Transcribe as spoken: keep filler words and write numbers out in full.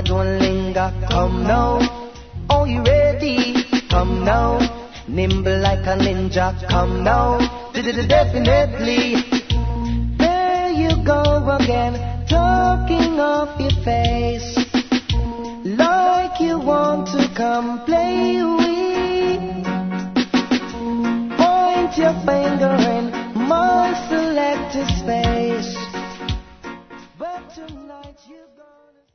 don't linger. Come now, are you ready? Come now, nimble like a ninja. Come now, definitely. There you go again, talking off your face, like you want to come play with. Point your finger in my selected space.